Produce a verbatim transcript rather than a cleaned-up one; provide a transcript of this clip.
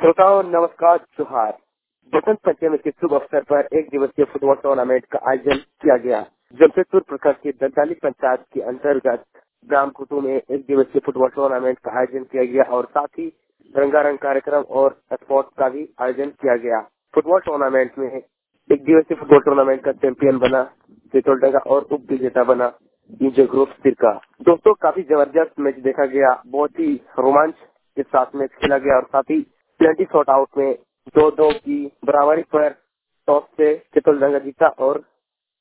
श्रोताओं नमस्कार जोहार। बसंत पंचमी के शुभ अवसर पर एक दिवसीय फुटबॉल टूर्नामेंट का आयोजन किया गया। जमशेदपुर प्रखंड के दंताली पंचायत के अंतर्गत ग्राम कुटू में एक दिवसीय फुटबॉल टूर्नामेंट का आयोजन किया गया और साथ ही रंगारंग कार्यक्रम और स्पोर्ट का भी आयोजन किया गया। फुटबॉल टूर्नामेंट में एक दिवसीय फुटबॉल टूर्नामेंट का चैंपियन बना चितौड़गंगा और उप विजेता बना यूजे ग्रुप सिरका। दोस्तों काफी जबरदस्त मैच देखा गया, बहुत ही रोमांच के साथ मैच खेला गया और साथ ही प्लेंटी शॉट आउट में दो दो की बराबरी पर टॉस से चितौड़गंगा जीता और